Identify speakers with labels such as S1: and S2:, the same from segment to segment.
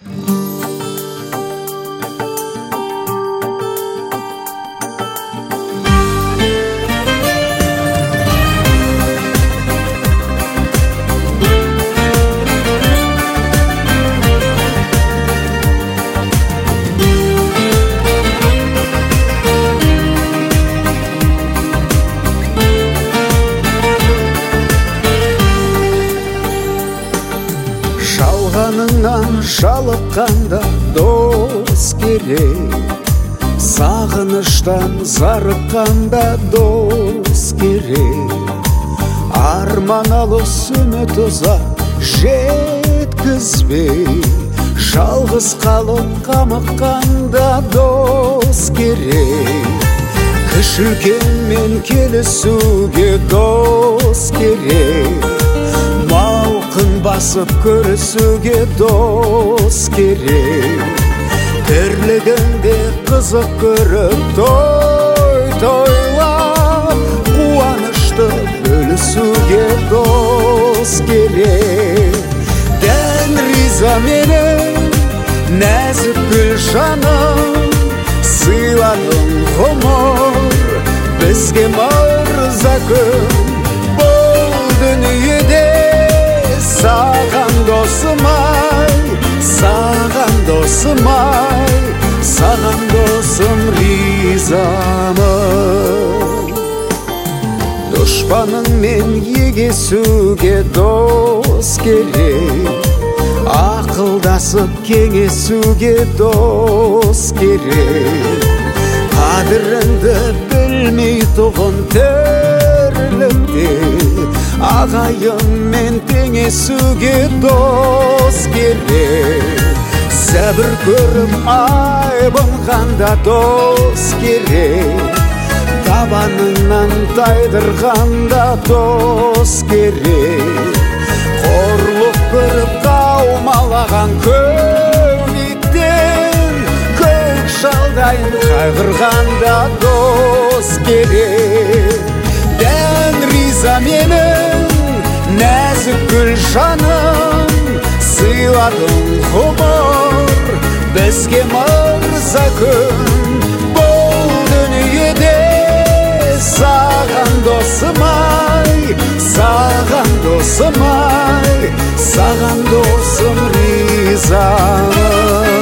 S1: Жалғаныңнан жалыққанда дос керек, сағыныштан зарыққанда дос керек. Арман алыс үміт ұзақ жеткізбей, жалғыз қалып қамыққанда дос керек. Кіші үлкенмен келісуге дос керек, мауқын басып көрісуге дос керек. Тірлігінде қызық көріп тойлап, қуанышты бөлісуге дос керек. Дән риза менің нәзік гүл жаным, сыйладың ғұмыр бізге мырза күн. Бұл дүниеде саған досым-ай, саған досым-ай, саған досым ризамын. Дұшпаныңмен егесуге дос керек, ақылдасып кеңесуге дос керек. Қадіріңді білмей тұғын тірлікте, ағайынмен теңесуге дос керек. Сәбір көріп айбынғанда дос керек, табаныңнан тайдырғанда дос керек. Қорлық көріп қаумалаған көліктен, көк шалдайын қайғырғанда дос керек. Дән риза менің нәзік гүл жаным, сыйладың ғұмыр бізге мырза күн. Бұл дүниеде саған досым-ай, саған досым-ай, саған досым ризамын.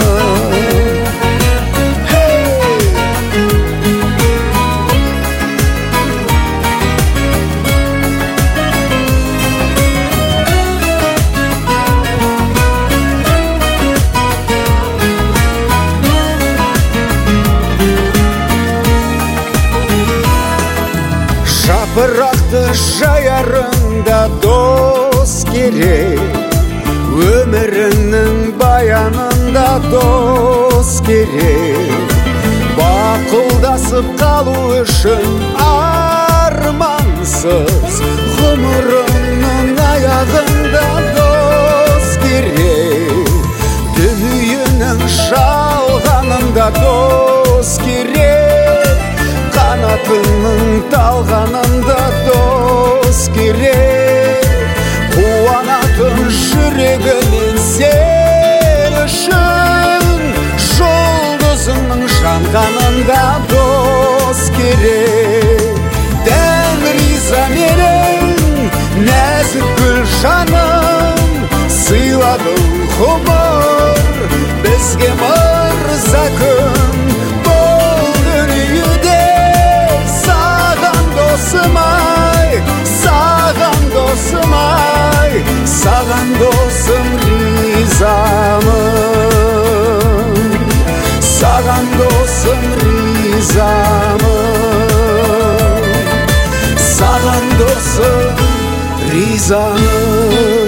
S1: Жапырақты жаярында дос керек, өміріңнің баянында дос керек. Бақылдасып қалу үшін армансыз, ғұмырыңның аяғында дос керек. Дүниенің жалғанында дос керек, қанатының талғанында дос керек. Қуанатын жүрегімен сен үшін, жұлдызыңның жанғанында дос керек. Дән риза менің нәзік гүл жаным, сыйладың ғұмыр бізге мырза күн. Бұл дүниеде саған досым-ай, саған досым-ай, саған досым ризамын. Саған досым ризамын, саған досым ризамын.